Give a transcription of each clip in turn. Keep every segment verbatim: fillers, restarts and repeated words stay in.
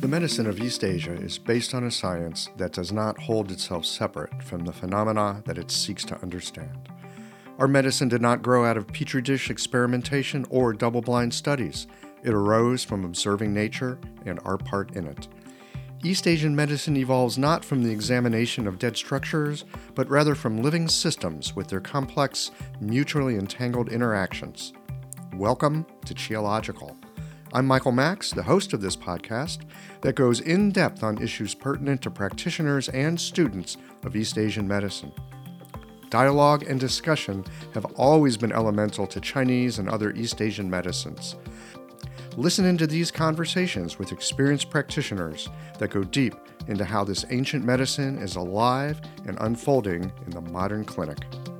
The medicine of East Asia is based on a science that does not hold itself separate from the phenomena that it seeks to understand. Our medicine did not grow out of petri dish experimentation or double-blind studies. It arose from observing nature and our part in it. East Asian medicine evolves not from the examination of dead structures, but rather from living systems with their complex, mutually entangled interactions. Welcome to Qiological. I'm Michael Max, the host of this podcast that goes in depth on issues pertinent to practitioners and students of East Asian medicine. Dialogue and discussion have always been elemental to Chinese and other East Asian medicines. Listen into these conversations with experienced practitioners that go deep into how this ancient medicine is alive and unfolding in the modern clinic.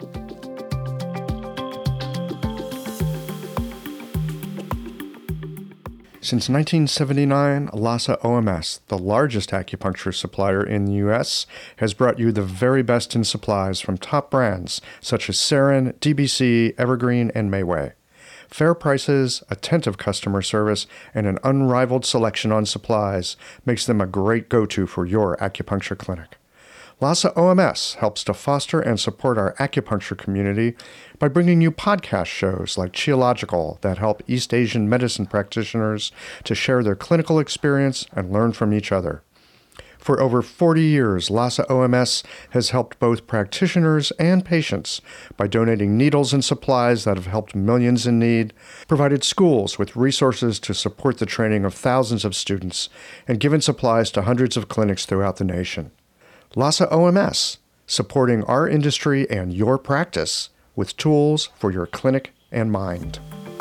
Since nineteen seventy-nine, Lhasa O M S, the largest acupuncture supplier in the U S, has brought you the very best in supplies from top brands such as Seren, D B C, Evergreen, and Mayway. Fair prices, attentive customer service, and an unrivaled selection on supplies makes them a great go-to for your acupuncture clinic. Lhasa O M S helps to foster and support our acupuncture community by bringing you podcast shows like Qiological that help East Asian medicine practitioners to share their clinical experience and learn from each other. For over forty years, Lhasa O M S has helped both practitioners and patients by donating needles and supplies that have helped millions in need, provided schools with resources to support the training of thousands of students, and given supplies to hundreds of clinics throughout the nation. Lhasa O M S, supporting our industry and your practice with tools for your clinic and mind.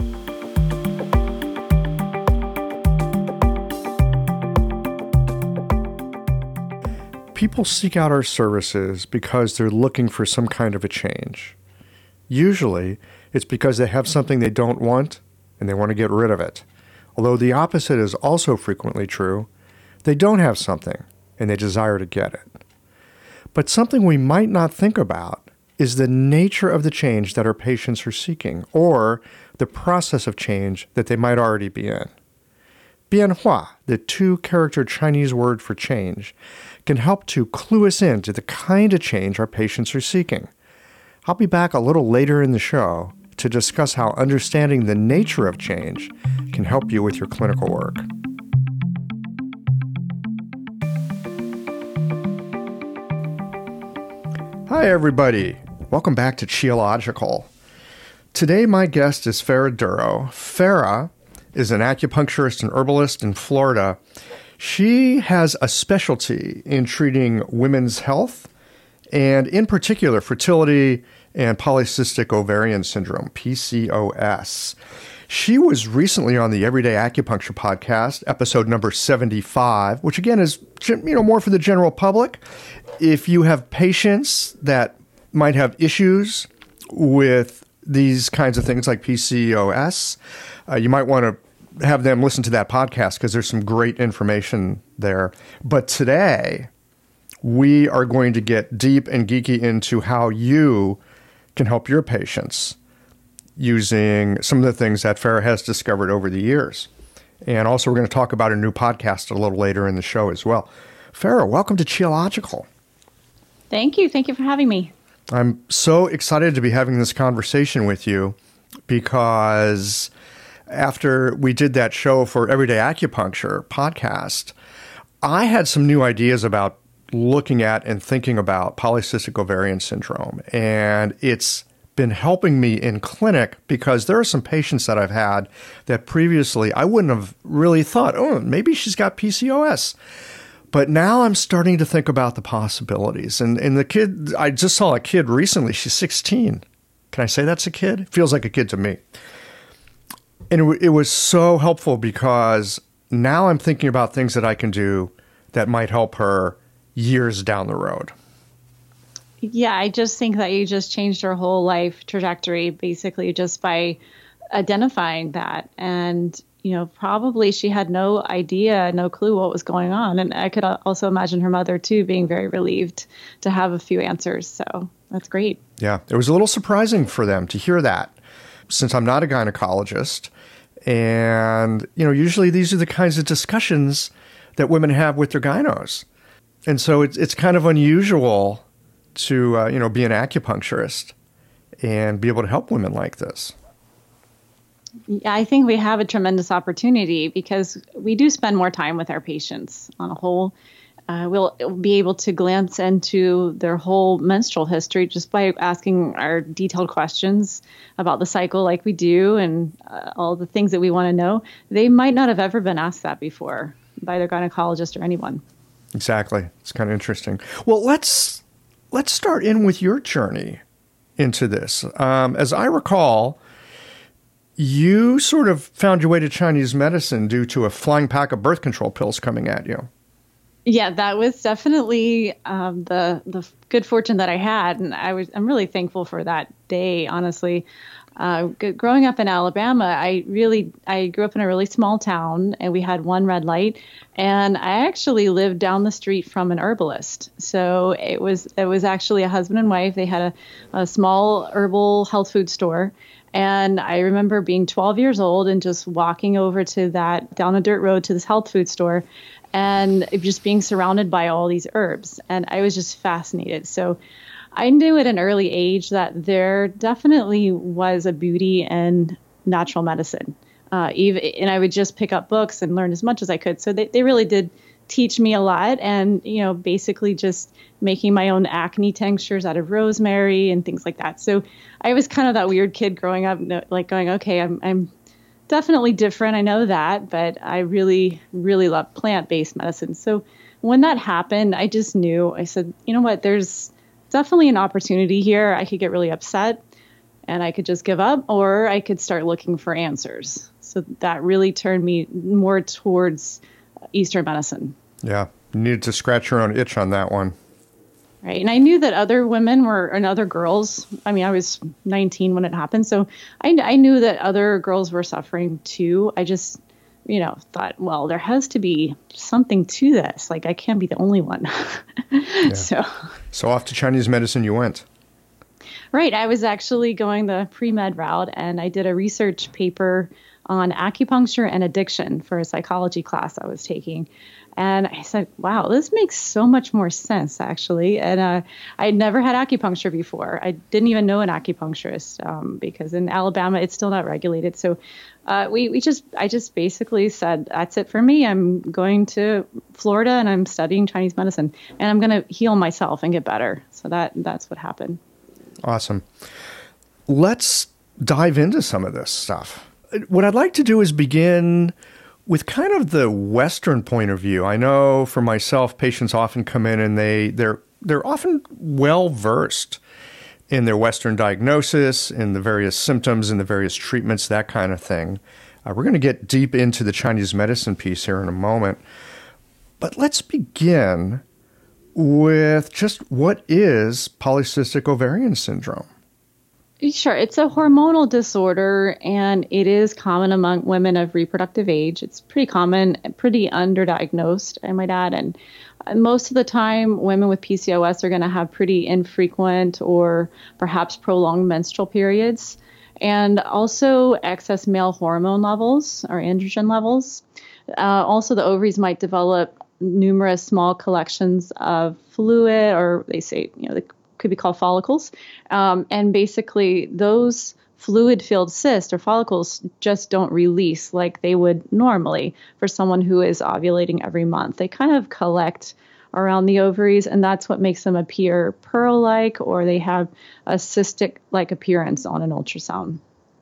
People seek out our services because they're looking for some kind of a change. Usually, it's because they have something they don't want and they want to get rid of it. Although the opposite is also frequently true, they don't have something and they desire to get it. But something we might not think about is the nature of the change that our patients are seeking, or the process of change that they might already be in. Bianhua, the two-character Chinese word for change, can help to clue us in to the kind of change our patients are seeking. I'll be back a little later in the show to discuss how understanding the nature of change can help you with your clinical work. Hi, everybody. Welcome back to Qiological. Today, my guest is Farah Duro. Farah is an acupuncturist and herbalist in Florida. She has a specialty in treating women's health, and in particular, fertility and polycystic ovarian syndrome, P C O S. She was recently on the Everyday Acupuncture podcast, episode number seventy-five, which again is, you know, more for the general public. If you have patients that might have issues with these kinds of things like P C O S, uh, you might want to have them listen to that podcast because there's some great information there. But today, we are going to get deep and geeky into how you can help your patients using some of the things that Farah has discovered over the years. And also, we're going to talk about a new podcast a little later in the show as well. Farah, welcome to Qiological. Thank you. Thank you for having me. I'm so excited to be having this conversation with you because after we did that show for Everyday Acupuncture podcast, I had some new ideas about looking at and thinking about polycystic ovarian syndrome. And it's been helping me in clinic because there are some patients that I've had that previously I wouldn't have really thought, oh, maybe she's got P C O S. But now I'm starting to think about the possibilities. And and the kid, I just saw a kid recently, she's sixteen. Can I say that's a kid? It feels like a kid to me. And it, it was so helpful because now I'm thinking about things that I can do that might help her years down the road. Yeah, I just think that you just changed her whole life trajectory, basically just by identifying that. And, you know, probably she had no idea, no clue what was going on. And I could also imagine her mother, too, being very relieved to have a few answers. So that's great. Yeah, it was a little surprising for them to hear that, since I'm not a gynecologist. And, you know, usually these are the kinds of discussions that women have with their gynos. And so it's it's kind of unusual to, uh, you know, be an acupuncturist and be able to help women like this. Yeah, I think we have a tremendous opportunity because we do spend more time with our patients on a whole. Uh, we'll be able to glance into their whole menstrual history just by asking our detailed questions about the cycle like we do and uh, all the things that we want to know. They might not have ever been asked that before by their gynecologist or anyone. Exactly. It's kind of interesting. Well, let's let's start in with your journey into this. Um, as I recall, you sort of found your way to Chinese medicine due to a flying pack of birth control pills coming at you. Yeah, that was definitely um, the the good fortune that I had, and I was I'm really thankful for that day. Honestly, uh, g- growing up in Alabama, I really I grew up in a really small town, and we had one red light, and I actually lived down the street from an herbalist. So it was it was actually a husband and wife. They had a, a small herbal health food store. And I remember being twelve years old and just walking over to that down a dirt road to this health food store and just being surrounded by all these herbs. And I was just fascinated. So I knew at an early age that there definitely was a beauty in natural medicine. Uh, even, and I would just pick up books and learn as much as I could. So they, they really did teach me a lot, and, you know, basically just making my own acne tinctures out of rosemary and things like that. So I was kind of that weird kid growing up, like going, okay, I'm, I'm definitely different. I know that, but I really, really love plant-based medicine. So when that happened, I just knew, I said, you know what, there's definitely an opportunity here. I could get really upset and I could just give up, or I could start looking for answers. So that really turned me more towards Eastern medicine. Yeah, you needed to scratch your own itch on that one. Right. And I knew that other women were, and other girls, I mean, I was nineteen when it happened. So I, I knew that other girls were suffering too. I just, you know, thought, well, there has to be something to this. Like, I can't be the only one. Yeah. So, so off to Chinese medicine you went. Right. I was actually going the pre-med route, and I did a research paper on acupuncture and addiction for a psychology class I was taking. And I said, wow, this makes so much more sense, actually. And uh, I had never had acupuncture before. I didn't even know an acupuncturist um, because in Alabama, it's still not regulated. So uh, we, we just, I just basically said, that's it for me. I'm going to Florida and I'm studying Chinese medicine, and I'm going to heal myself and get better. So that that's what happened. Awesome. Let's dive into some of this stuff. What I'd like to do is begin with kind of the Western point of view. I know for myself, patients often come in and they, they're, they're often well-versed in their Western diagnosis, in the various symptoms, in the various treatments, that kind of thing. Uh, we're going to get deep into the Chinese medicine piece here in a moment. But let's begin with just what is polycystic ovarian syndrome? Sure. It's a hormonal disorder, and it is common among women of reproductive age. It's pretty common, pretty underdiagnosed, I might add. And most of the time, women with P C O S are going to have pretty infrequent or perhaps prolonged menstrual periods, and also excess male hormone levels or androgen levels. Uh, also, the ovaries might develop numerous small collections of fluid, or they say, you know, the could be called follicles. Um, and basically those fluid-filled cysts or follicles just don't release like they would normally for someone who is ovulating every month. They kind of collect around the ovaries, and that's what makes them appear pearl-like, or they have a cystic-like appearance on an ultrasound.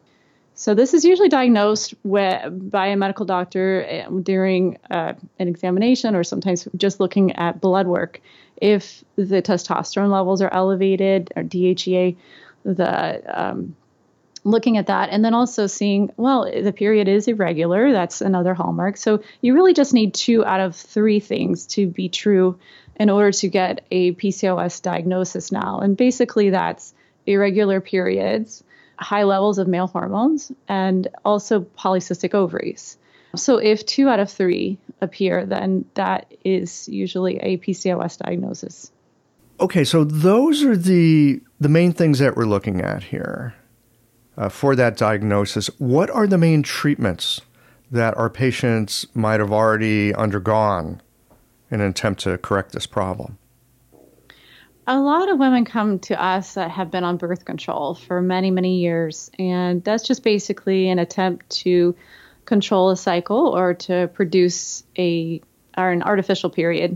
So this is usually diagnosed with, by a medical doctor during uh, an examination, or sometimes just looking at blood work. If the testosterone levels are elevated, or D H E A, the um, looking at that, and then also seeing, well, the period is irregular. That's another hallmark. So you really just need two out of three things to be true in order to get a P C O S diagnosis now. And basically that's irregular periods, high levels of male hormones, and also polycystic ovaries. So if two out of three appear, then that is usually a P C O S diagnosis. Okay, so those are the the main things that we're looking at here uh, for that diagnosis. What are the main treatments that our patients might have already undergone in an attempt to correct this problem? A lot of women come to us that have been on birth control for many, many years. And that's just basically an attempt to control a cycle or to produce a or an artificial period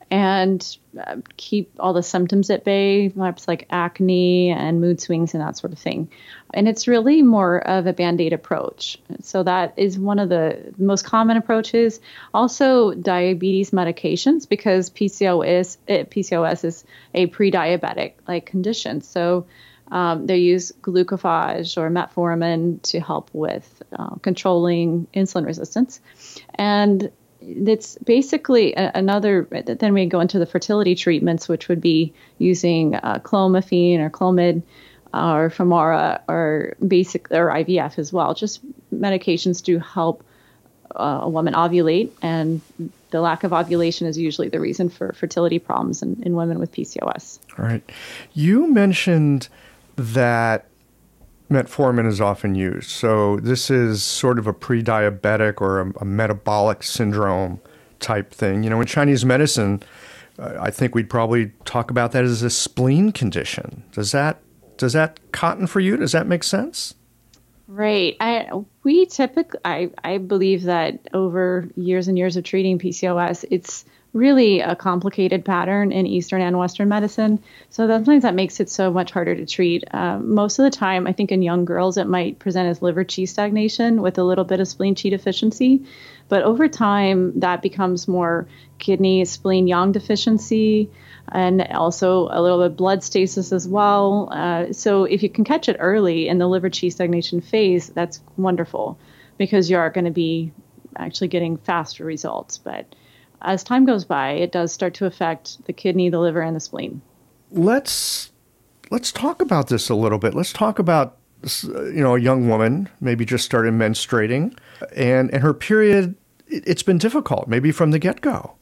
and uh, keep all the symptoms at bay, perhaps like acne and mood swings and that sort of thing. And it's really more of a Band-Aid approach. So that is one of the most common approaches. Also, diabetes medications, because P C O S, uh, P C O S is a pre-diabetic like condition. So um, they use glucophage or metformin to help with uh, controlling insulin resistance. And it's basically a, another, then we go into the fertility treatments, which would be using uh, clomiphene or Clomid uh, or Femara or basic or I V F as well. Just medications to help uh, a woman ovulate, and the lack of ovulation is usually the reason for fertility problems in, in women with P C O S. All right. You mentioned that metformin is often used. So this is sort of a pre-diabetic or a, a metabolic syndrome type thing. You know, in Chinese medicine, uh, I think we'd probably talk about that as a spleen condition. Does that does that cotton for you? Does that make sense? Right. I we typically I, I believe that over years and years of treating P C O S, it's really a complicated pattern in Eastern and Western medicine. So sometimes that makes it so much harder to treat. Uh, most of the time, I think in young girls, it might present as liver qi stagnation with a little bit of spleen qi deficiency. But over time, that becomes more kidney spleen yang deficiency and also a little bit blood stasis as well. Uh, so if you can catch it early in the liver qi stagnation phase, that's wonderful, because you are going to be actually getting faster results. But as time goes by, it does start to affect the kidney, the liver, and the spleen. Let's let's talk about this a little bit. Let's talk about, you know, a young woman maybe just started menstruating, and and her period, it's been difficult, maybe from the get-go.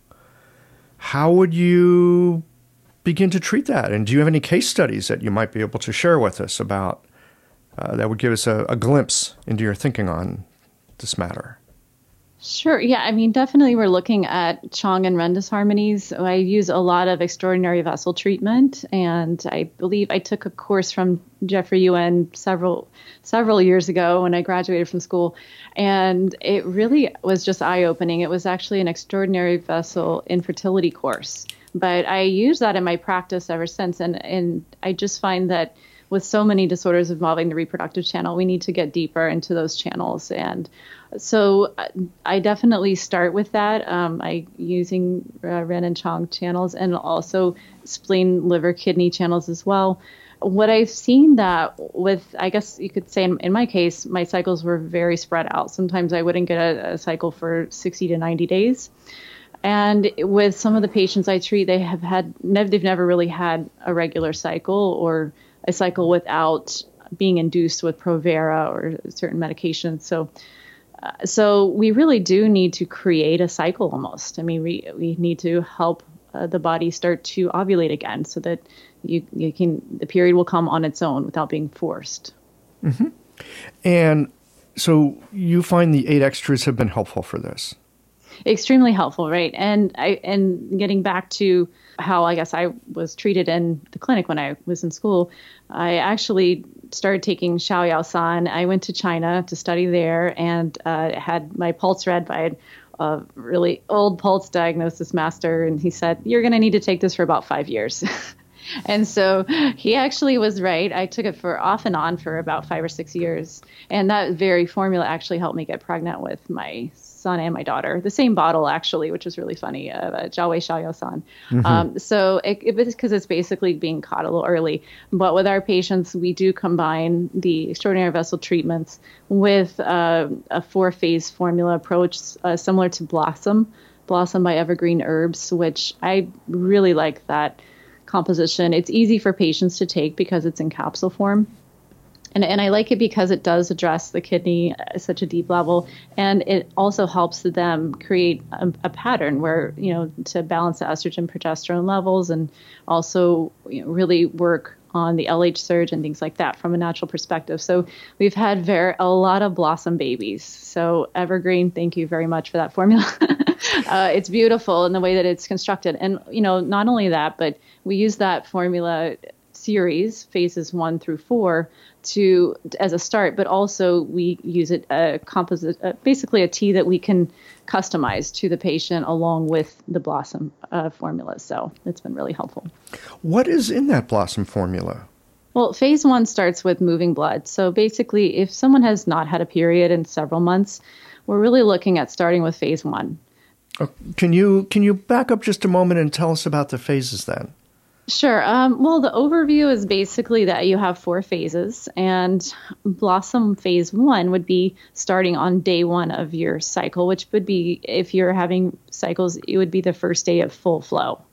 How would you begin to treat that? And do you have any case studies that you might be able to share with us about uh, that would give us a, a glimpse into your thinking on this matter? Sure. Yeah. I mean, definitely we're looking at Chong and Ren disharmonies. I use a lot of extraordinary vessel treatment, and I believe I took a course from Jeffrey Yuen several several years ago when I graduated from school, and it really was just eye-opening. It was actually an extraordinary vessel infertility course, but I use that in my practice ever since, and and I just find that with so many disorders involving the reproductive channel, we need to get deeper into those channels. And so I definitely start with that. Um, I using uh, Ren and Chong channels, and also spleen, liver, kidney channels as well. What I've seen that with, I guess you could say in, in my case, my cycles were very spread out. Sometimes I wouldn't get a, a cycle for sixty to ninety days. And with some of the patients I treat, they have had, they've never really had a regular cycle or a cycle without being induced with Provera or certain medications. So, uh, so we really do need to create a cycle almost. I mean, we we need to help uh, the body start to ovulate again, so that you you can the period will come on its own without being forced. Mm-hmm. And so you find the eight extras have been helpful for this? Extremely helpful, right? And I and getting back to how I guess I was treated in the clinic when I was in school, I actually started taking Xiao San. I went to China to study there, and uh, had my pulse read by a really old pulse diagnosis master, and he said, "You're going to need to take this for about five years." And so he actually was right. I took it for off and on for about five or six years. And that very formula actually helped me get pregnant with my son and my daughter. The same bottle, actually, which was really funny, uh, Jiaowei Xiaoyao-san. Mm-hmm. Um, so it, it was because it's basically being caught a little early. But with our patients, we do combine the extraordinary vessel treatments with uh, a four-phase formula approach, uh, similar to Blossom, Blossom by Evergreen Herbs, which I really like that composition. It's easy for patients to take because it's in capsule form. And, and I like it because it does address the kidney at such a deep level. And it also helps them create a, a pattern where, you know, to balance the estrogen progesterone levels, and also, you know, really work on the L H surge and things like that from a natural perspective. So we've had very, a lot of Blossom babies. So Evergreen, thank you very much for that formula. uh, it's beautiful in the way that it's constructed. And, you know, not only that, but we use that formula series, phases one through four, to as a start, but also we use it a composite, uh, basically a tea that we can customize to the patient along with the Blossom uh, formula. So it's been really helpful. What is in that Blossom formula? Well, phase one starts with moving blood. So basically, if someone has not had a period in several months, we're really looking at starting with phase one. Oh, can you can you back up just a moment and tell us about the phases then? Sure. Um, well, the overview is basically that you have four phases, and Blossom phase one would be starting on day one of your cycle, which would be, if you're having cycles, it would be the first day of full flow.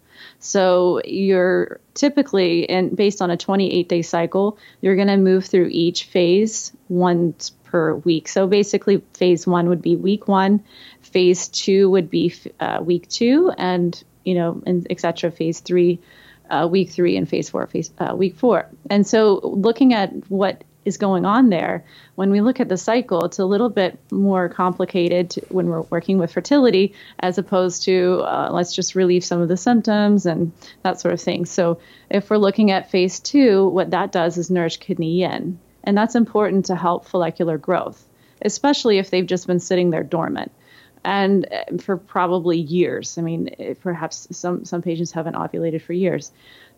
So you're typically, and based on a twenty-eight day cycle, you're going to move through each phase once per week. So basically, phase one would be week one, phase two would be uh, week two, and you know, and et cetera. Phase three. Uh, week three and phase four, phase uh, week four. And so looking at what is going on there, when we look at the cycle, it's a little bit more complicated to, when we're working with fertility, as opposed to uh, let's just relieve some of the symptoms and that sort of thing. So if we're looking at phase two, what that does is nourish kidney yin. And that's important to help follicular growth, especially if they've just been sitting there dormant. And for probably years. I mean, perhaps some, some patients haven't ovulated for years.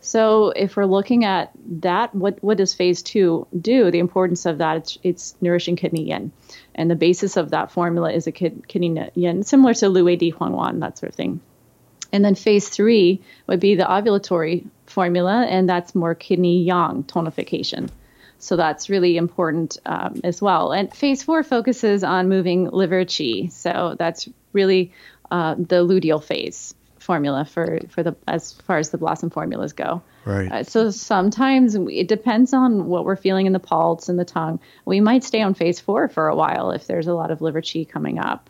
So if we're looking at that, what, what does phase two do? The importance of that, it's, it's nourishing kidney yin. And the basis of that formula is a kid, kidney yin, similar to Lu Wei Di Huang Wan, that sort of thing. And then phase three would be the ovulatory formula, and that's more kidney yang tonification. So that's really important um, as well. And phase four focuses on moving liver qi. So that's really uh, the luteal phase formula for, for the as far as the Blossom formulas go. Right. Uh, so sometimes it depends on what we're feeling in the pulse and the tongue. We might stay on phase four for a while if there's a lot of liver qi coming up,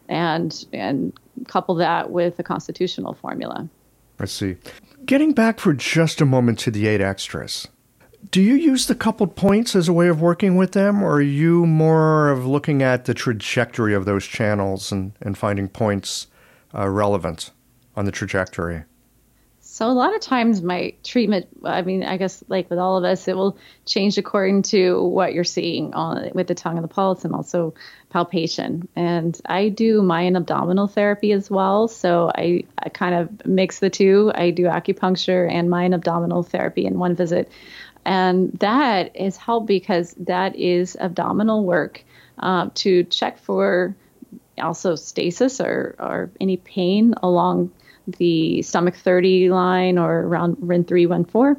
and and couple that with the constitutional formula. I see. Getting back for just a moment to the eight extras. Do you use the coupled points as a way of working with them, or are you more of looking at the trajectory of those channels and, and finding points uh, relevant on the trajectory? So a lot of times my treatment, I mean, I guess like with all of us, it will change according to what you're seeing on with the tongue and the pulse, and also palpation. And I do Mayan abdominal therapy as well. So I, I kind of mix the two. I do acupuncture and Mayan abdominal therapy in one visit. And that is helped because that is abdominal work uh, to check for also stasis or, or any pain along the stomach thirty line or around R I N three, R I N four,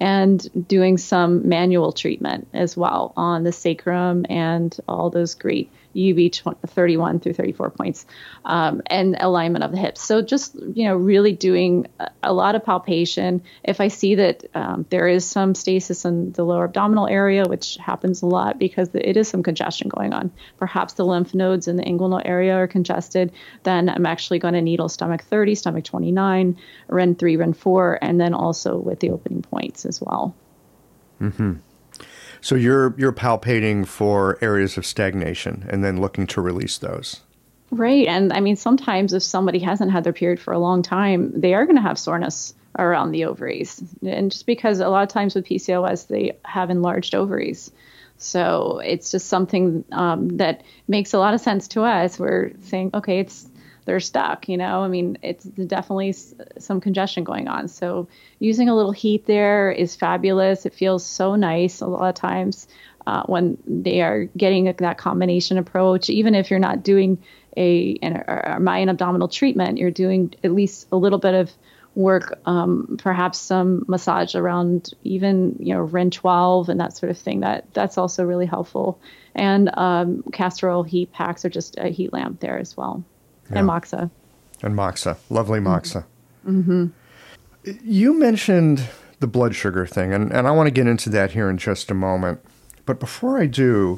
and doing some manual treatment as well on the sacrum and all those great U V thirty-one through thirty-four points, um, and alignment of the hips. So just, you know, really doing a lot of palpation. If I see that um, there is some stasis in the lower abdominal area, which happens a lot because it is some congestion going on, perhaps the lymph nodes in the inguinal area are congested, then I'm actually going to needle stomach thirty, stomach twenty-nine, R I N three, R I N four, and then also with the opening points as well. Mm-hmm. So you're you're palpating for areas of stagnation and then looking to release those. Right. And I mean, sometimes if somebody hasn't had their period for a long time, they are going to have soreness around the ovaries. And just because a lot of times with P C O S, they have enlarged ovaries. So it's just something um, that makes a lot of sense to us. We're saying, okay, it's they're stuck, you know, I mean, it's definitely some congestion going on. So using a little heat there is fabulous. It feels so nice a lot of times uh, when they are getting that combination approach. Even if you're not doing a, an, a Mayan abdominal treatment, you're doing at least a little bit of work, um, perhaps some massage around even, you know, R I N twelve and that sort of thing. That that's also really helpful. And um, castor oil heat packs are just a heat lamp there as well. Yeah. And Moxa. And Moxa. Lovely Moxa. Mm-hmm. You mentioned the blood sugar thing, and, and I want to get into that here in just a moment. But before I do,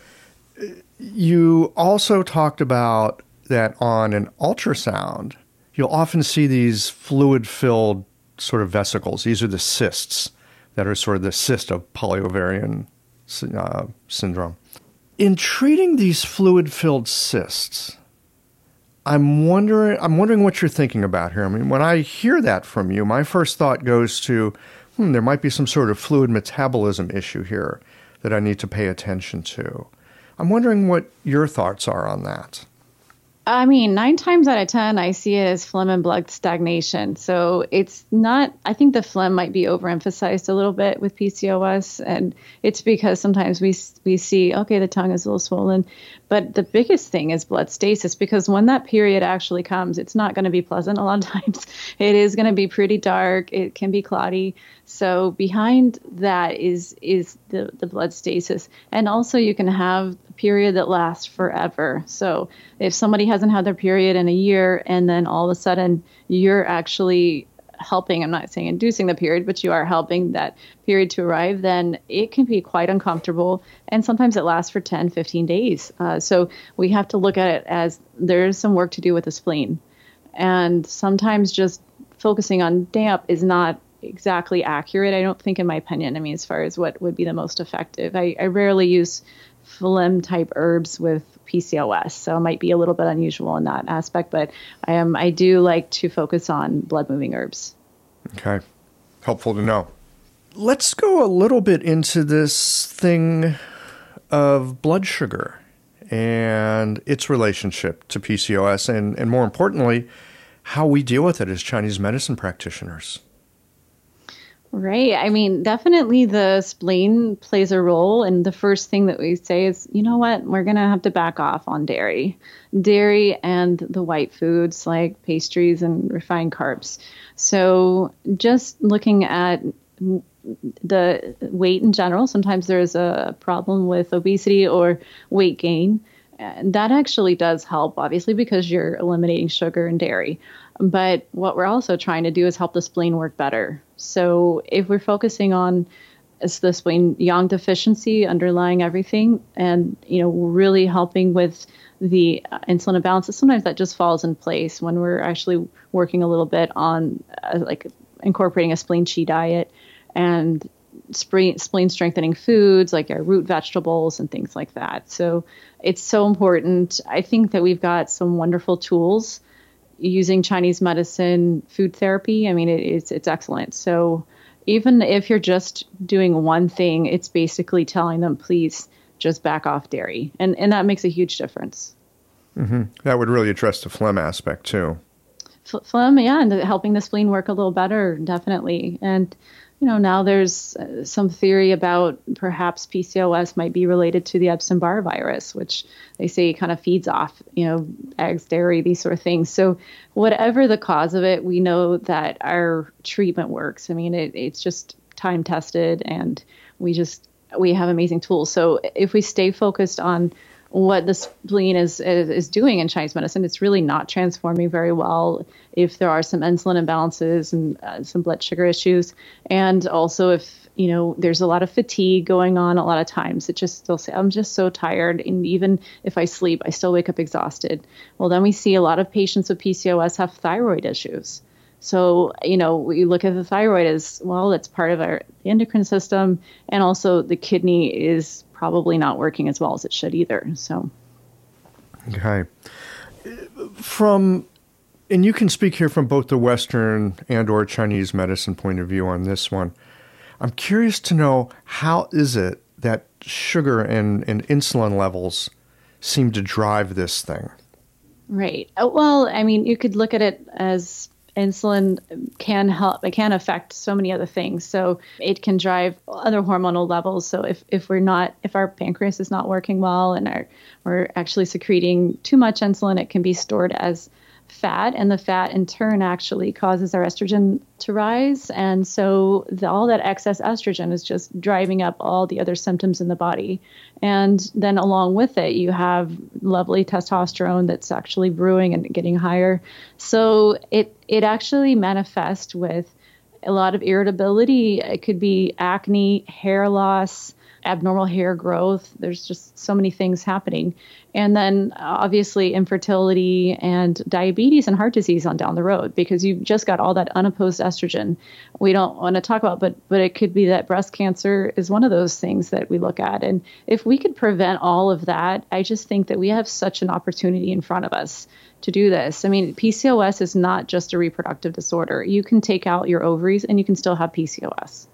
you also talked about that on an ultrasound, you'll often see these fluid-filled sort of vesicles. These are the cysts that are sort of the cyst of polyovarian uh, syndrome. In treating these fluid-filled cysts, I'm wondering I'm wondering what you're thinking about here. I mean, when I hear that from you, my first thought goes to, hmm, there might be some sort of fluid metabolism issue here that I need to pay attention to. I'm wondering what your thoughts are on that. I mean, nine times out of ten, I see it as phlegm and blood stagnation. So it's not, I think the phlegm might be overemphasized a little bit with P C O S. And it's because sometimes we we see, okay, the tongue is a little swollen. But the biggest thing is blood stasis, because when that period actually comes, it's not going to be pleasant a lot of times. It is going to be pretty dark. It can be cloudy. So behind that is is the, the blood stasis. And also you can have a period that lasts forever. So if somebody hasn't had their period in a year and then all of a sudden you're actually helping, I'm not saying inducing the period, but you are helping that period to arrive, then it can be quite uncomfortable. And sometimes it lasts for ten, fifteen days. Uh, so we have to look at it as there's some work to do with the spleen. And sometimes just focusing on damp is not exactly accurate, I don't think, in my opinion. I mean, as far as what would be the most effective, I, I rarely use phlegm type herbs with P C O S, so it might be a little bit unusual in that aspect, but I am I do like to focus on blood moving herbs. Okay, helpful to know. Let's go a little bit into this thing of blood sugar and its relationship to P C O S, and, and more importantly, how we deal with it as Chinese medicine practitioners. Right. I mean, definitely the spleen plays a role. And the first thing that we say is, you know what, we're going to have to back off on dairy, dairy and the white foods like pastries and refined carbs. So just looking at the weight in general, sometimes there's a problem with obesity or weight gain. And that actually does help, obviously, because you're eliminating sugar and dairy. But what we're also trying to do is help the spleen work better. So if we're focusing on is the spleen yang deficiency underlying everything, and you know, really helping with the uh, insulin imbalance, sometimes that just falls in place when we're actually working a little bit on uh, like incorporating a spleen chi diet and spleen, spleen strengthening foods like our root vegetables and things like that. So it's so important. I think that we've got some wonderful tools using Chinese medicine food therapy. I mean, it, it's it's excellent. So even if you're just doing one thing, it's basically telling them, please just back off dairy. And and that makes a huge difference. Mm-hmm. That would really address the phlegm aspect too. Phlegm, yeah, and helping the spleen work a little better, definitely. And you know, now there's uh, some theory about perhaps P C O S might be related to the Epstein-Barr virus, which they say kind of feeds off, you know, eggs, dairy, these sort of things. So whatever the cause of it, we know that our treatment works. I mean, it, it's just time tested, and we just, we have amazing tools. So if we stay focused on what the spleen is, is is doing in Chinese medicine, it's really not transforming very well. If there are some insulin imbalances and uh, some blood sugar issues, and also if you know there's a lot of fatigue going on, a lot of times it just still say I'm just so tired, and even if I sleep, I still wake up exhausted. Well, then we see a lot of patients with P C O S have thyroid issues. So, you know, we look at the thyroid as, well, it's part of our endocrine system. And also the kidney is probably not working as well as it should either. So. Okay. From, and you can speak here from both the Western and or Chinese medicine point of view on this one. I'm curious to know, how is it that sugar and, and insulin levels seem to drive this thing? Right. Well, I mean, you could look at it as insulin can help, it can affect so many other things. So it can drive other hormonal levels. So if, if we're not, if our pancreas is not working well and our, we're actually secreting too much insulin, it can be stored as fat, and the fat in turn actually causes our estrogen to rise. And so the, all that excess estrogen is just driving up all the other symptoms in the body. And then along with it, you have lovely testosterone that's actually brewing and getting higher. So it, it actually manifests with a lot of irritability. It could be acne, hair loss, abnormal hair growth. There's just so many things happening. And then uh, obviously infertility and diabetes and heart disease on down the road, because you've just got all that unopposed estrogen we don't want to talk about, but but it could be that breast cancer is one of those things that we look at. And if we could prevent all of that, I just think that we have such an opportunity in front of us to do this. I mean, P C O S is not just a reproductive disorder. You can take out your ovaries and you can still have P C O S.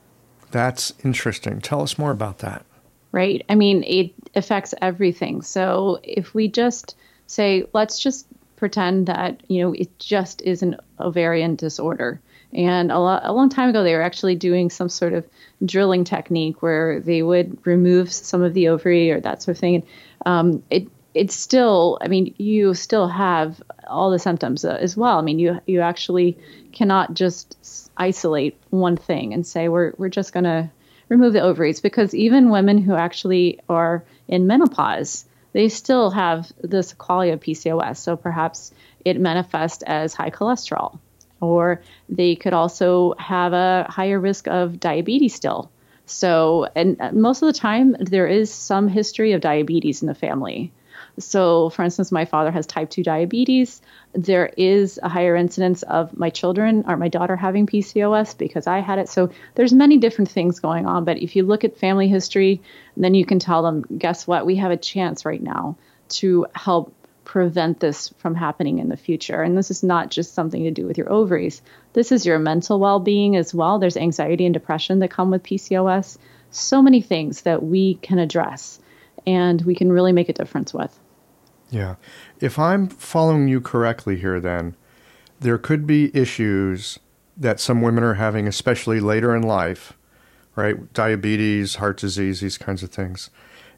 That's interesting. Tell us more about that. Right. I mean, it affects everything. So if we just say, let's just pretend that, you know, it just is an ovarian disorder. And a, lot, a long time ago, they were actually doing some sort of drilling technique where they would remove some of the ovary or that sort of thing. Um, it it's still, I mean, you still have all the symptoms uh, as well. I mean, you you actually cannot just isolate one thing and say we're we're just going to remove the ovaries, because even women who actually are in menopause, they still have this quality of P C O S. So perhaps it manifests as high cholesterol, or they could also have a higher risk of diabetes still. So, and most of the time there is some history of diabetes in the family. So, for instance, my father has type two diabetes. There is a higher incidence of my children or my daughter having P C O S because I had it. So there's many different things going on. But if you look at family history, then you can tell them, guess what? We have a chance right now to help prevent this from happening in the future. And this is not just something to do with your ovaries. This is your mental well-being as well. There's anxiety and depression that come with P C O S. So many things that we can address and we can really make a difference with. Yeah. If I'm following you correctly here, then there could be issues that some women are having, especially later in life, right? Diabetes, heart disease, these kinds of things.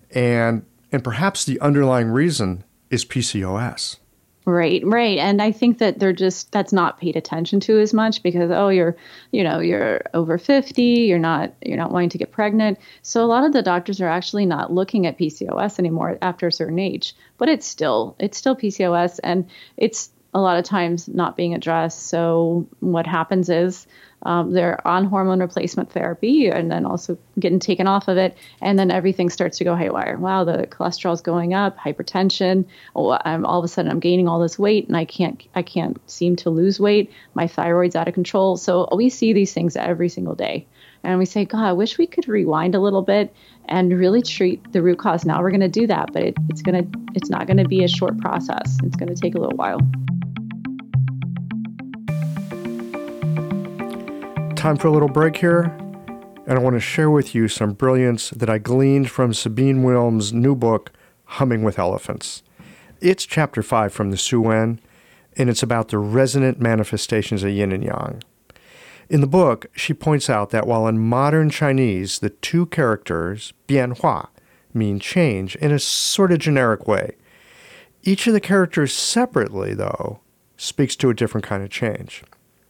And and perhaps the underlying reason is P C O S. Right, right. And I think that they're just, that's not paid attention to as much because, oh, you're, you know, you're over fifty, you're not, you're not wanting to get pregnant. So a lot of the doctors are actually not looking at P C O S anymore after a certain age, but it's still, it's still P C O S, and it's a lot of times not being addressed. So what happens is um, they're on hormone replacement therapy and then also getting taken off of it. And then everything starts to go haywire. Wow, the cholesterol's going up, hypertension. Oh, I'm all of a sudden I'm gaining all this weight and I can't, I can't seem to lose weight. My thyroid's out of control. So we see these things every single day. And we say, God, I wish we could rewind a little bit and really treat the root cause. Now we're going to do that, but it, it's going to, it's not going to be a short process. It's going to take a little while. Time for a little break here, and I want to share with you some brilliance that I gleaned from Sabine Wilm's new book, Humming with Elephants. It's chapter five from the Suen, and it's about the resonant manifestations of yin and yang. In the book, she points out that while in modern Chinese, the two characters, bianhua, mean change in a sort of generic way, each of the characters separately, though, speaks to a different kind of change.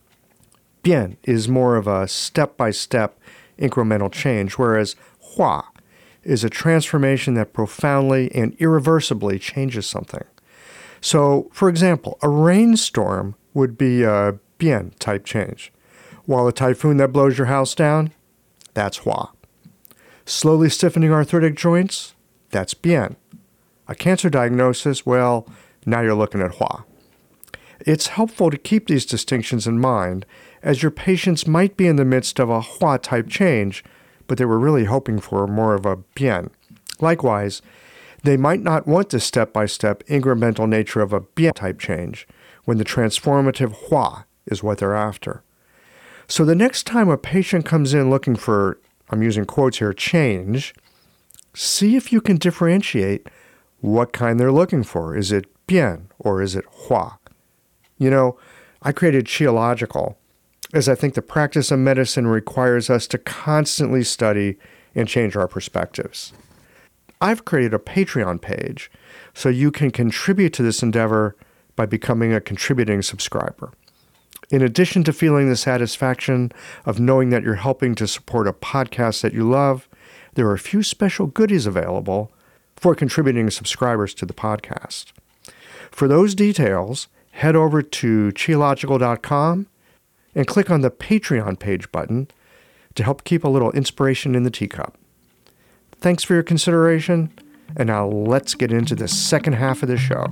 Bian is more of a step-by-step incremental change, whereas hua is a transformation that profoundly and irreversibly changes something. So, for example, a rainstorm would be a bian type change, while a typhoon that blows your house down, that's hua. Slowly stiffening arthritic joints, that's bian. A cancer diagnosis, well, now you're looking at hua. It's helpful to keep these distinctions in mind, as your patients might be in the midst of a hua-type change, but they were really hoping for more of a bian. Likewise, they might not want the step-by-step incremental nature of a bian-type change when the transformative hua is what they're after. So the next time a patient comes in looking for, I'm using quotes here, change, see if you can differentiate what kind they're looking for. Is it bian or is it hua? You know, I created Qiological, as I think the practice of medicine requires us to constantly study and change our perspectives. I've created a Patreon page so you can contribute to this endeavor by becoming a contributing subscriber. In addition to feeling the satisfaction of knowing that you're helping to support a podcast that you love, there are a few special goodies available for contributing subscribers to the podcast. For those details, head over to qiological dot com and click on the Patreon page button to help keep a little inspiration in the teacup. Thanks for your consideration. And now let's get into the second half of the show.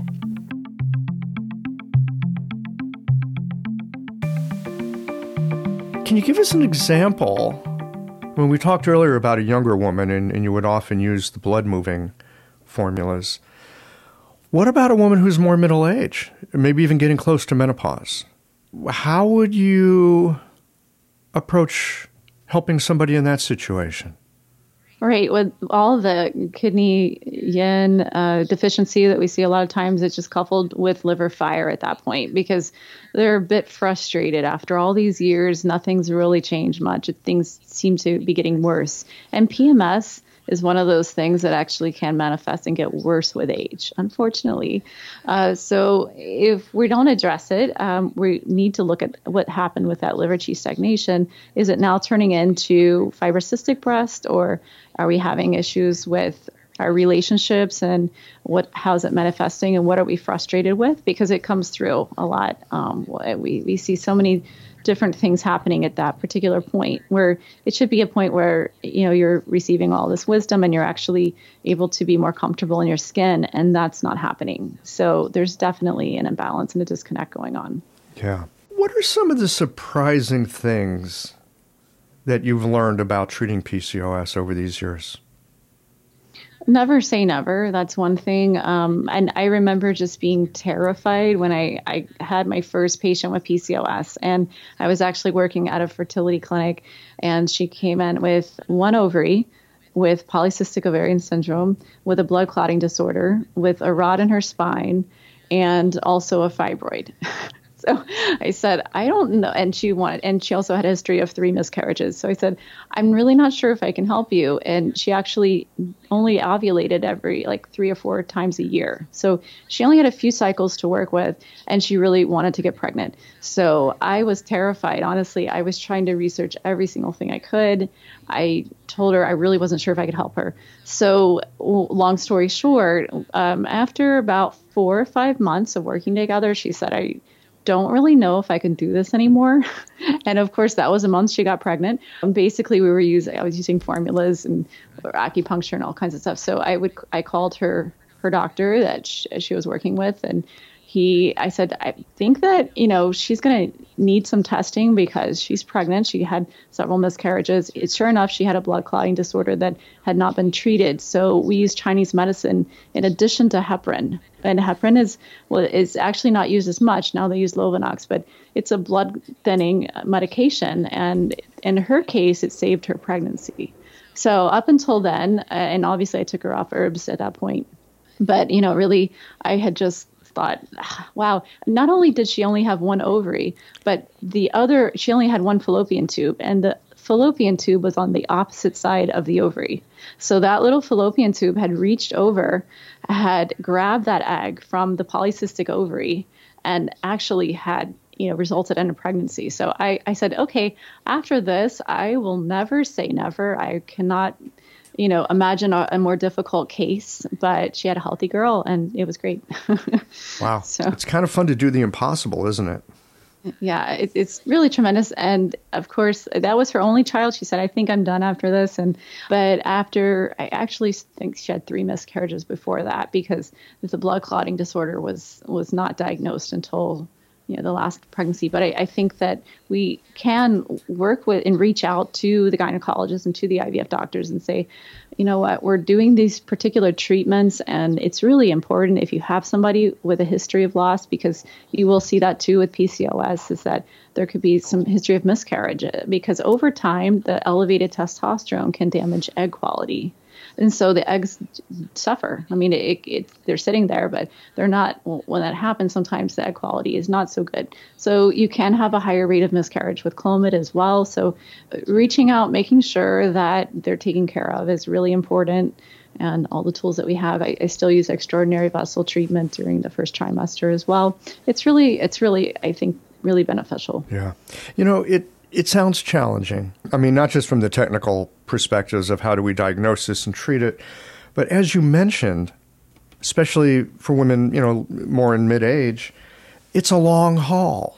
Can you give us an example? When we talked earlier about a younger woman and, and you would often use the blood moving formulas, what about a woman who's more middle age, maybe even getting close to menopause? How would you approach helping somebody in that situation? Right. With all the kidney yin uh, deficiency that we see a lot of times, it's just coupled with liver fire at that point because they're a bit frustrated. After all these years, nothing's really changed much. Things seem to be getting worse. And P M S is one of those things that actually can manifest and get worse with age, unfortunately. Uh, so if we don't address it, um, we need to look at what happened with that liver qi stagnation. Is it now turning into fibrocystic breast, or are we having issues with our relationships, and what how's it manifesting, and what are we frustrated with? Because it comes through a lot. Um, we, we see so many different things happening at that particular point, where it should be a point where, you know, you're receiving all this wisdom and you're actually able to be more comfortable in your skin, and that's not happening. So there's definitely an imbalance and a disconnect going on. Yeah. What are some of the surprising things that you've learned about treating P C O S over these years? Never say never. That's one thing. Um, and I remember just being terrified when I, I had my first patient with P C O S. And I was actually working at a fertility clinic, and she came in with one ovary, with polycystic ovarian syndrome, with a blood clotting disorder, with a rod in her spine, and also a fibroid. So I said, I don't know. And she wanted, and she also had a history of three miscarriages. So I said, I'm really not sure if I can help you. And she actually only ovulated every like three or four times a year. So she only had a few cycles to work with, and she really wanted to get pregnant. So I was terrified. Honestly, I was trying to research every single thing I could. I told her I really wasn't sure if I could help her. So long story short, um, after about four or five months of working together, she said, I don't really know if I can do this anymore. And of course, that was a month she got pregnant. And basically, we were using, I was using formulas and acupuncture and all kinds of stuff. So I would, I called her, her doctor that she, she was working with, and he, I said, I think that, you know, she's going to need some testing because she's pregnant. She had several miscarriages. It, sure enough, she had a blood clotting disorder that had not been treated. So we used Chinese medicine in addition to heparin. And heparin is, well, is actually not used as much. Now they use Lovenox, but it's a blood thinning medication. And in her case, it saved her pregnancy. So up until then, uh, and obviously I took her off herbs at that point, but, you know, really, I had just thought, wow, not only did she only have one ovary, but the other, she only had one fallopian tube, and the fallopian tube was on the opposite side of the ovary. So that little fallopian tube had reached over, had grabbed that egg from the polycystic ovary, and actually had, you know, resulted in a pregnancy. So I, I said, okay, after this, I will never say never. I cannot, you know, imagine a, a more difficult case, but she had a healthy girl, and it was great. Wow. So it's kind of fun to do the impossible, isn't it? Yeah, it, it's really tremendous. And of course, that was her only child. She said, I think I'm done after this. And but after, I actually think she had three miscarriages before that, because the blood clotting disorder was was not diagnosed until, you know, the last pregnancy. But I, I think that we can work with and reach out to the gynecologists and to the I V F doctors and say, you know what, we're doing these particular treatments, and it's really important if you have somebody with a history of loss, because you will see that too with P C O S, is that there could be some history of miscarriage, because over time, the elevated testosterone can damage egg quality. And so the eggs suffer. I mean, it, it, they're sitting there, but they're not, when that happens, sometimes the egg quality is not so good. So you can have a higher rate of miscarriage with Clomid as well. So reaching out, making sure that they're taken care of is really important. And all the tools that we have, I, I still use extraordinary vessel treatment during the first trimester as well. It's really, it's really, I think, really beneficial. Yeah. You know, it, It sounds challenging. I mean, not just from the technical perspectives of how do we diagnose this and treat it, but as you mentioned, especially for women, you know, more in mid-age, it's a long haul.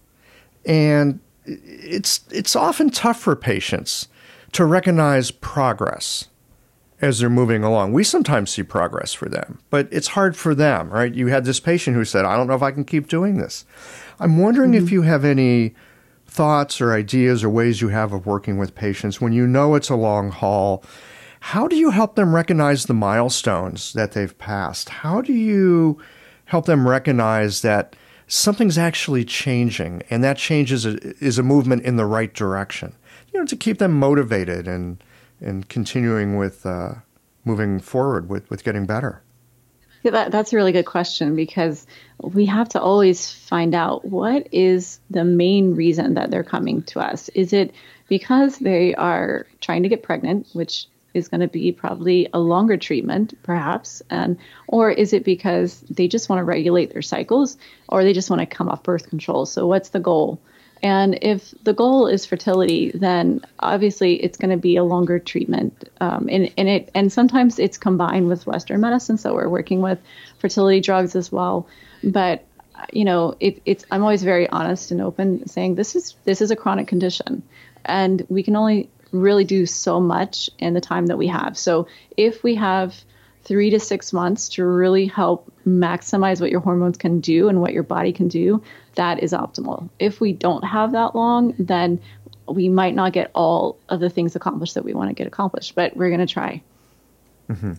And it's it's often tough for patients to recognize progress as they're moving along. We sometimes see progress for them, but it's hard for them, right? You had this patient who said, I don't know if I can keep doing this. I'm wondering mm-hmm. if you have any thoughts or ideas or ways you have of working with patients when you know it's a long haul. How do you help them recognize the milestones that they've passed? How do you help them recognize that something's actually changing and that change is a, is a movement in the right direction? You know, to keep them motivated and and continuing with uh, moving forward with, with getting better? Yeah, that, that's a really good question, because we have to always find out what is the main reason that they're coming to us. Is it because they are trying to get pregnant, which is going to be probably a longer treatment, perhaps, and or is it because they just want to regulate their cycles, or they just want to come off birth control? So what's the goal? And if the goal is fertility, then obviously it's going to be a longer treatment. Um, and, and it and sometimes it's combined with Western medicine. So we're working with fertility drugs as well. But, you know, it, it's I'm always very honest and open, saying this is this is a chronic condition, and we can only really do so much in the time that we have. So if we have three to six months to really help maximize what your hormones can do and what your body can do, that is optimal. If we don't have that long, then we might not get all of the things accomplished that we want to get accomplished, but we're going to try. Mm-hmm.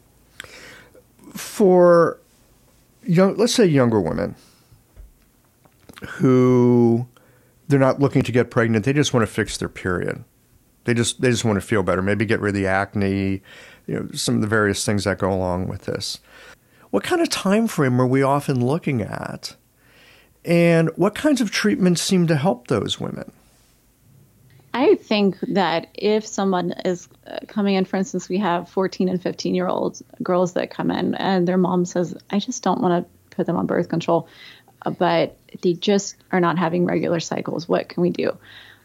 For young, let's say younger women who they're not looking to get pregnant, they just want to fix their period. They just they just want to feel better, maybe get rid of the acne, you know, some of the various things that go along with this. What kind of time frame are we often looking at? And what kinds of treatments seem to help those women? I think that if someone is coming in, for instance, we have fourteen and fifteen year olds, girls that come in and their mom says, I just don't want to put them on birth control, but they just are not having regular cycles. What can we do?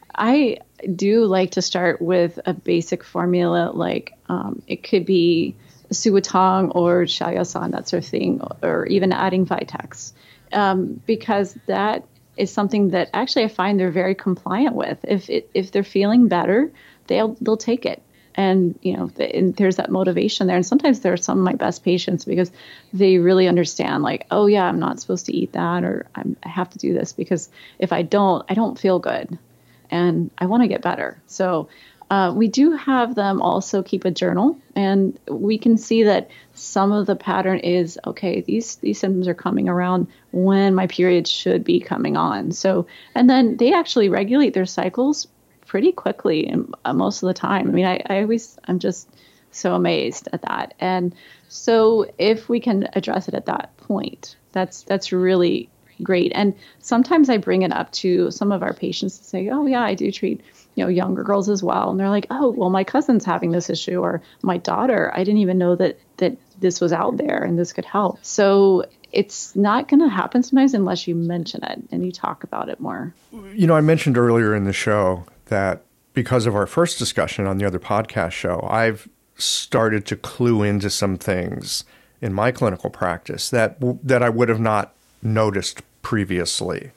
I do like to start with a basic formula, like um, it could be Suatong or Shayasan, that sort of thing, or even adding Vitex, um, because that is something that actually I find they're very compliant with. If it, if they're feeling better, they'll they'll take it, and you know, the, and there's that motivation there. And sometimes they're some of my best patients because they really understand, like, oh yeah, I'm not supposed to eat that, or I'm, I have to do this because if I don't, I don't feel good. And I want to get better. So uh, we do have them also keep a journal, and we can see that some of the pattern is, okay, these these symptoms are coming around when my period should be coming on. So, and then they actually regulate their cycles pretty quickly and uh, most of the time. I mean, I, I always, I'm just so amazed at that. And so if we can address it at that point, that's that's really great. And sometimes I bring it up to some of our patients to say, oh yeah, I do treat, you know, younger girls as well. And they're like, oh, well, my cousin's having this issue, or my daughter, I didn't even know that, that this was out there and this could help. So it's not going to happen sometimes unless you mention it and you talk about it more. You know, I mentioned earlier in the show that because of our first discussion on the other podcast show, I've started to clue into some things in my clinical practice that that I would have not noticed previously.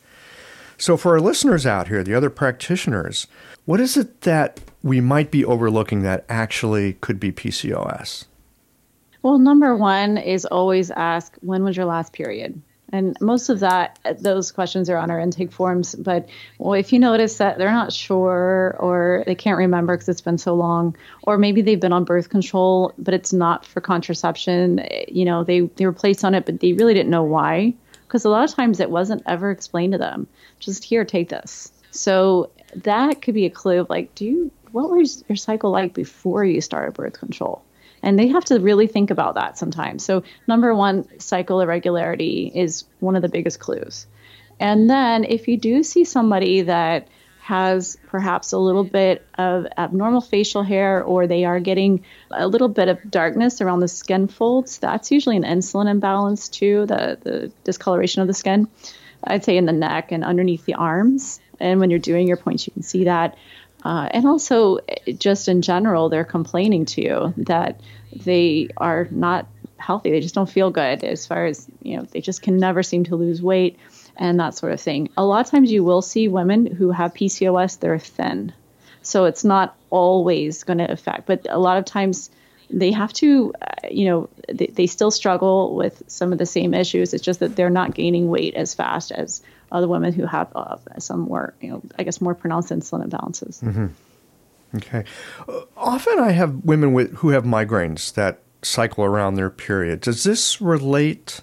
So for our listeners out here, the other practitioners, what is it that we might be overlooking that actually could be P C O S? Well, number one is always ask, when was your last period? And most of that, those questions are on our intake forms. But well, if you notice that they're not sure, or they can't remember because it's been so long, or maybe they've been on birth control, but it's not for contraception, you know, they, they were placed on it, but they really didn't know why. Because a lot of times it wasn't ever explained to them. Just here, take this. So that could be a clue of like, do you, what was your cycle like before you started birth control? And they have to really think about that sometimes. So number one, cycle irregularity is one of the biggest clues. And then if you do see somebody that has perhaps a little bit of abnormal facial hair, or they are getting a little bit of darkness around the skin folds, that's usually an insulin imbalance too, the, the discoloration of the skin, I'd say in the neck and underneath the arms. And when you're doing your points, you can see that. Uh, and also just in general, they're complaining to you that they are not healthy. They just don't feel good as far as, you know, they just can never seem to lose weight and that sort of thing. A lot of times you will see women who have P C O S, they're thin. So it's not always going to affect, but a lot of times they have to, uh, you know, they, they still struggle with some of the same issues. It's just that they're not gaining weight as fast as other women who have uh, some more, you know, I guess more pronounced insulin imbalances. Mm-hmm. Okay. Uh, often I have women with who have migraines that cycle around their period. Does this relate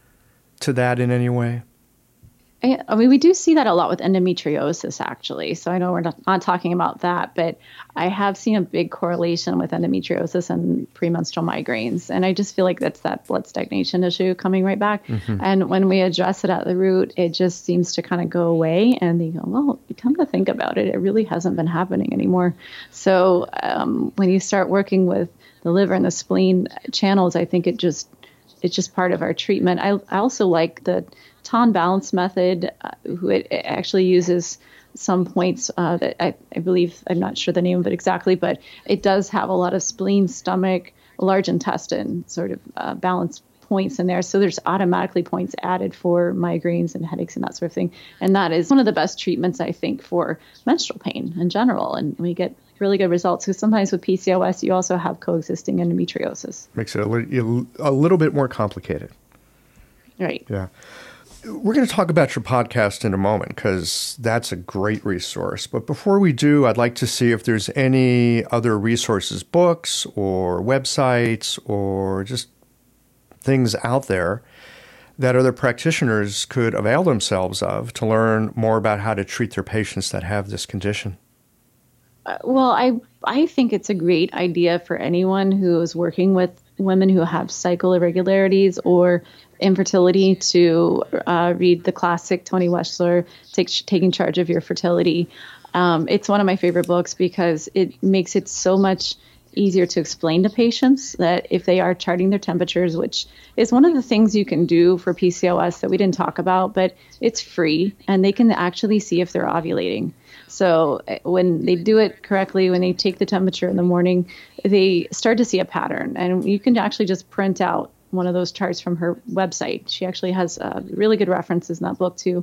to that in any way? I, I mean, we do see that a lot with endometriosis, actually. So I know we're not, not talking about that, but I have seen a big correlation with endometriosis and premenstrual migraines. And I just feel like that's that blood stagnation issue coming right back. Mm-hmm. And when we address it at the root, it just seems to kind of go away. And they go, well, you come to think about it, it really hasn't been happening anymore. So um, when you start working with the liver and the spleen channels, I think it just it's just part of our treatment. I, I also like the Ton balance method, uh, who it, it actually uses some points uh, that I, I believe, I'm not sure the name of it exactly, but it does have a lot of spleen, stomach, large intestine sort of uh, balance points in there. So there's automatically points added for migraines and headaches and that sort of thing. And that is one of the best treatments, I think, for menstrual pain in general. And we get really good results because sometimes with P C O S, you also have coexisting endometriosis. Makes it a, li- a little bit more complicated. Right. Yeah. We're going to talk about your podcast in a moment because that's a great resource. But before we do, I'd like to see if there's any other resources, books or websites or just things out there that other practitioners could avail themselves of to learn more about how to treat their patients that have this condition. Uh, well, I I think it's a great idea for anyone who is working with women who have cycle irregularities or infertility to uh, read the classic Toni Weschler, Take, Taking Charge of Your Fertility. Um, it's one of my favorite books because it makes it so much easier to explain to patients that if they are charting their temperatures, which is one of the things you can do for P C O S that we didn't talk about, but it's free and they can actually see if they're ovulating. So when they do it correctly, when they take the temperature in the morning, they start to see a pattern. And you can actually just print out one of those charts from her website. She actually has uh, really good references in that book too.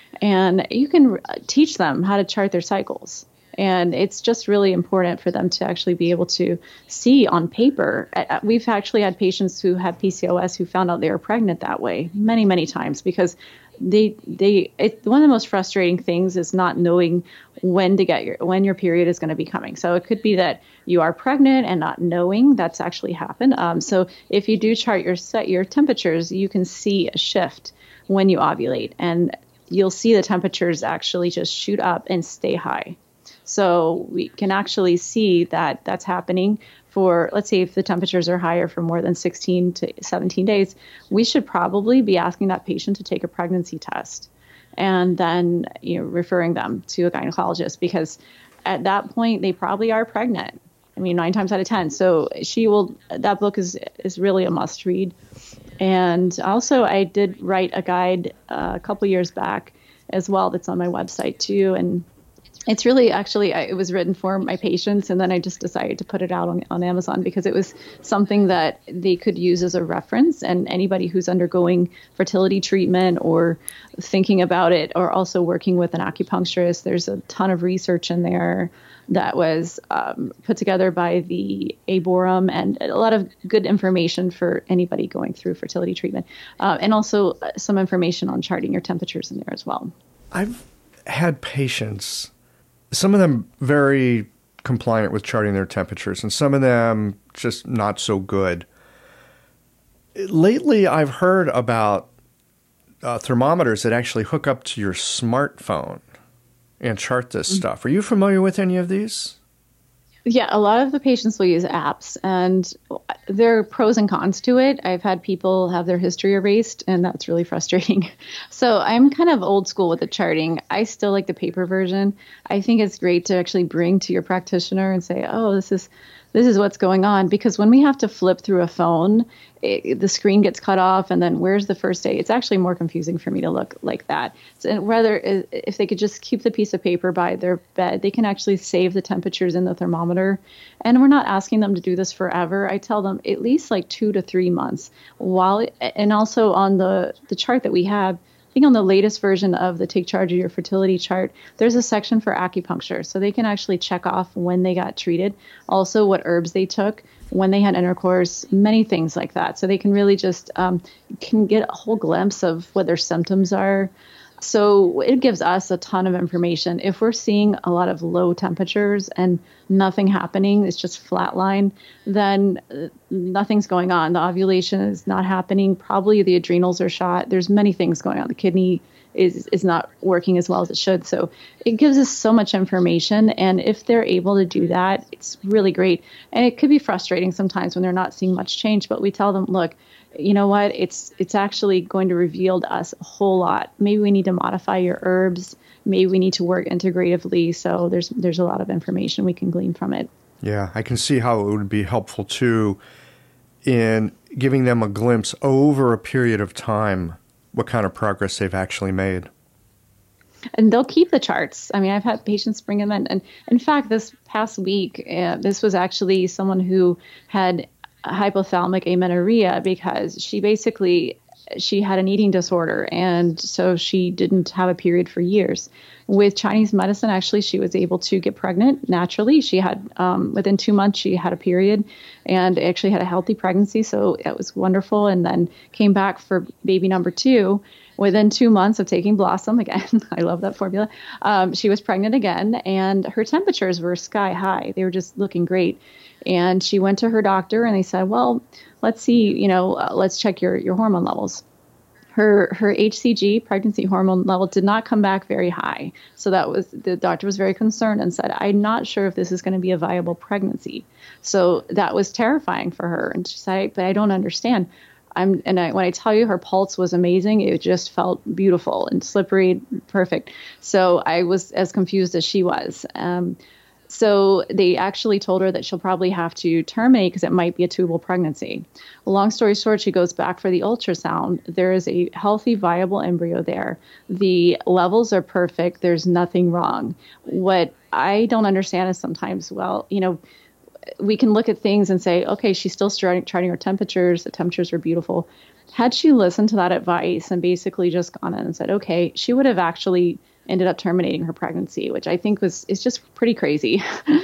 And you can teach them how to chart their cycles. And it's just really important for them to actually be able to see on paper. We've actually had patients who have P C O S who found out they were pregnant that way many, many times because they they it, one of the most frustrating things is not knowing when to get your when your period is going to be coming. So it could be that you are pregnant and not knowing that's actually happened. Um, so if you do chart your set your temperatures, you can see a shift when you ovulate, and you'll see the temperatures actually just shoot up and stay high. So we can actually see that that's happening for, let's say if the temperatures are higher for more than sixteen to seventeen days, we should probably be asking that patient to take a pregnancy test and then, you know, referring them to a gynecologist because at that point they probably are pregnant. I mean, nine times out of ten. So she will, that book is, is really a must read. And also I did write a guide uh, a couple years back as well that's on my website too. And it's really actually, it was written for my patients, and then I just decided to put it out on, on Amazon because it was something that they could use as a reference. And anybody who's undergoing fertility treatment or thinking about it or also working with an acupuncturist, there's a ton of research in there that was um, put together by the Arboretum and a lot of good information for anybody going through fertility treatment. Uh, and also some information on charting your temperatures in there as well. I've had patients, some of them very compliant with charting their temperatures, and some of them just not so good. Lately, I've heard about uh, thermometers that actually hook up to your smartphone and chart this mm-hmm. stuff. Are you familiar with any of these? Yeah, a lot of the patients will use apps, and there are pros and cons to it. I've had people have their history erased, and that's really frustrating. So I'm kind of old school with the charting. I still like the paper version. I think it's great to actually bring to your practitioner and say, oh, this is this is what's going on. Because when we have to flip through a phone, it, the screen gets cut off, and then where's the first day? It's actually more confusing for me to look like that. So rather, if they could just keep the piece of paper by their bed, they can actually save the temperatures in the thermometer. And we're not asking them to do this forever. I tell them at least like two to three months. While and also on the, the chart that we have, think on the latest version of the Take Charge of Your Fertility chart, there's a section for acupuncture. So they can actually check off when they got treated, also what herbs they took, when they had intercourse, many things like that. So they can really just um, can get a whole glimpse of what their symptoms are. So it gives us a ton of information. If we're seeing a lot of low temperatures and nothing happening, it's just flatline, then uh, nothing's going on. The ovulation is not happening. Probably the adrenals are shot. There's many things going on. The kidney is is not working as well as it should. So it gives us so much information. And if they're able to do that, it's really great. And it could be frustrating sometimes when they're not seeing much change, but we tell them, look, you know what, it's it's actually going to reveal to us a whole lot. Maybe we need to modify your herbs. Maybe we need to work integratively. So there's there's a lot of information we can glean from it. Yeah, I can see how it would be helpful too in giving them a glimpse over a period of time what kind of progress they've actually made. And they'll keep the charts. I mean, I've had patients bring them in. And in fact, this past week, uh, this was actually someone who had hypothalamic amenorrhea because she basically, she had an eating disorder. And so she didn't have a period for years. With Chinese medicine, actually, she was able to get pregnant naturally. She had, um, within two months, she had a period and actually had a healthy pregnancy. So it was wonderful. And then came back for baby number two. Within two months of taking Blossom, again, I love that formula, um, she was pregnant again, and her temperatures were sky high. They were just looking great. And she went to her doctor, and they said, well, let's see, you know, uh, let's check your, your hormone levels. Her her H C G, pregnancy hormone level, did not come back very high. So that was, the doctor was very concerned and said, I'm not sure if this is going to be a viable pregnancy. So that was terrifying for her. And she said, but I don't understand. I'm, and I, when I tell you her pulse was amazing, it just felt beautiful and slippery, perfect. So I was as confused as she was. Um, so they actually told her that she'll probably have to terminate because it might be a tubal pregnancy. Well, long story short, she goes back for the ultrasound. There is a healthy, viable embryo there. The levels are perfect. There's nothing wrong. What I don't understand is sometimes, well, you know, we can look at things and say, okay, she's still starting, charting her temperatures. The temperatures are beautiful. Had she listened to that advice and basically just gone in and said, okay, she would have actually ended up terminating her pregnancy, which I think was is just pretty crazy.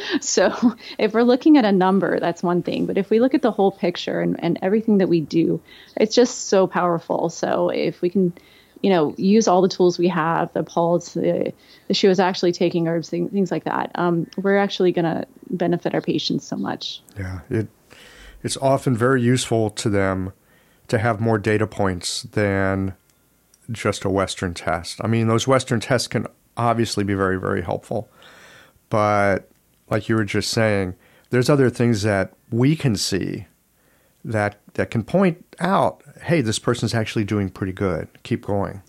So if we're looking at a number, that's one thing. But if we look at the whole picture and, and everything that we do, it's just so powerful. So if we can, you know, use all the tools we have, the pulse, the, the she was actually taking herbs, things, things like that, um, we're actually going to benefit our patients so much. Yeah, it it's often very useful to them to have more data points than just a Western test. I mean, those Western tests can obviously be very, very helpful. But like you were just saying, there's other things that we can see that that can point out, hey, this person's actually doing pretty good. Keep going.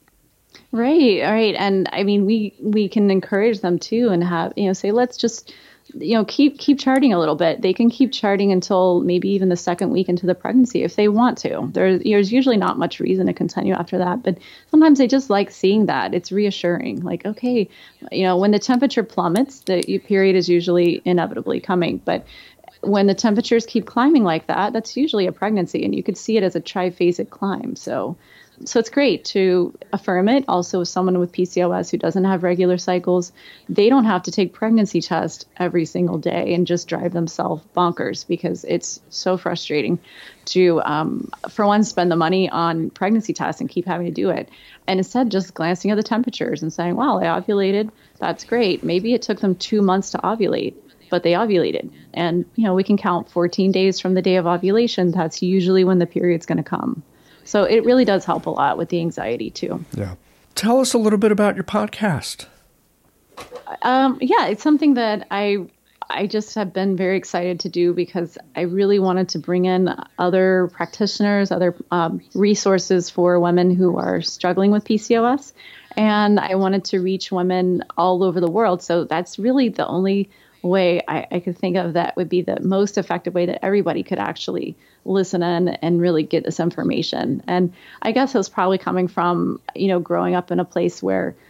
Right, right. And I mean, we we can encourage them too and have, you know, say, let's just, you know, keep keep charting a little bit. They can keep charting until maybe even the second week into the pregnancy if they want to. There, there's usually not much reason to continue after that, but sometimes they just like seeing that. It's reassuring. Like, okay, you know, when the temperature plummets, the period is usually inevitably coming. But when the temperatures keep climbing like that, that's usually a pregnancy, and you could see it as a triphasic climb. So So it's great to affirm it. Also, someone with P C O S who doesn't have regular cycles, they don't have to take pregnancy tests every single day and just drive themselves bonkers, because it's so frustrating to, um, for one, spend the money on pregnancy tests and keep having to do it. And instead, just glancing at the temperatures and saying, wow, I ovulated. That's great. Maybe it took them two months to ovulate, but they ovulated. And, you know, we can count fourteen days from the day of ovulation. That's usually when the period's going to come. So it really does help a lot with the anxiety too. Yeah. Tell us a little bit about your podcast. Um, yeah, it's something that I I just have been very excited to do, because I really wanted to bring in other practitioners, other um, resources for women who are struggling with P C O S. And I wanted to reach women all over the world. So that's really the only way I, I could think of that would be the most effective way that everybody could actually listen in and really get this information. And I guess it was probably coming from, you know, growing up in a place where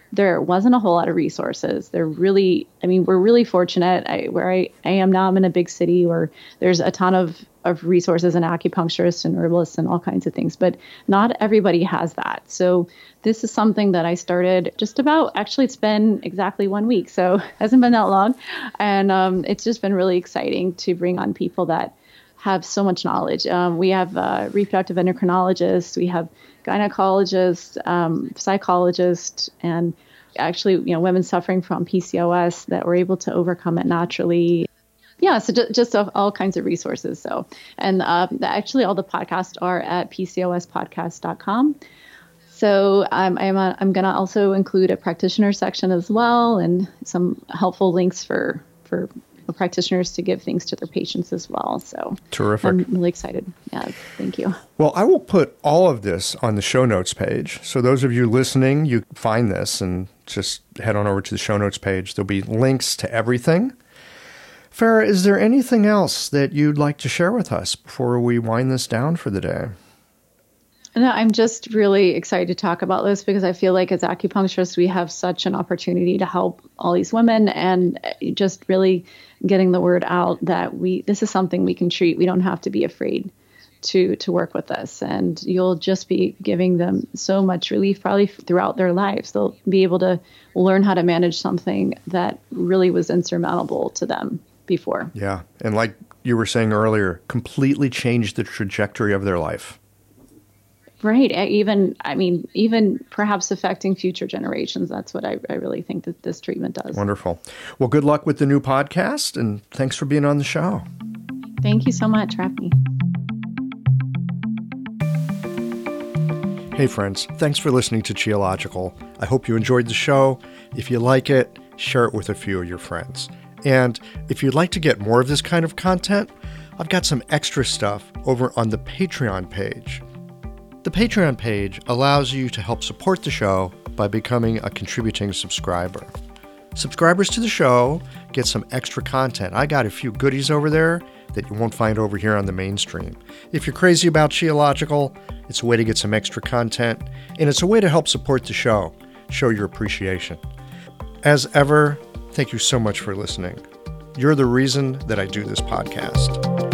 there wasn't a whole lot of resources. They're really, I mean, we're really fortunate. I, where I, I am now, I'm in a big city where there's a ton of, of resources and acupuncturists and herbalists and all kinds of things, but not everybody has that. So this is something that I started just about, actually, it's been exactly one week. So it hasn't been that long. And um, it's just been really exciting to bring on people that have so much knowledge. Um, we have uh, reproductive endocrinologists, we have gynecologists, um, psychologists, and actually, you know, women suffering from P C O S that were able to overcome it naturally. Yeah, so just, just all kinds of resources. So, and uh, actually, all the podcasts are at P C O S podcast dot com. So I'm I'm, a, I'm going to also include a practitioner section as well, and some helpful links for for practitioners to give things to their patients as well. So terrific. I'm really excited. Yeah, thank you. Well, I will put all of this on the show notes page. So those of you listening, you find this and just head on over to the show notes page. There'll be links to everything. Farah, is there anything else that you'd like to share with us before we wind this down for the day? No, I'm just really excited to talk about this because I feel like as acupuncturists, we have such an opportunity to help all these women, and just really getting the word out that we this is something we can treat. We don't have to be afraid to to work with this, and you'll just be giving them so much relief probably throughout their lives. They'll be able to learn how to manage something that really was insurmountable to them before. Yeah, and like you were saying earlier, completely changed the trajectory of their life. Right. Even, I mean, even perhaps affecting future generations. That's what I, I really think that this treatment does. Wonderful. Well, good luck with the new podcast, and thanks for being on the show. Thank you so much for having me. Hey, friends. Thanks for listening to Qiological. I hope you enjoyed the show. If you like it, share it with a few of your friends. And if you'd like to get more of this kind of content, I've got some extra stuff over on the Patreon page. The Patreon page allows you to help support the show by becoming a contributing subscriber. Subscribers to the show get some extra content. I got a few goodies over there that you won't find over here on the mainstream. If you're crazy about Qiological, it's a way to get some extra content, and it's a way to help support the show, show your appreciation. As ever, thank you so much for listening. You're the reason that I do this podcast.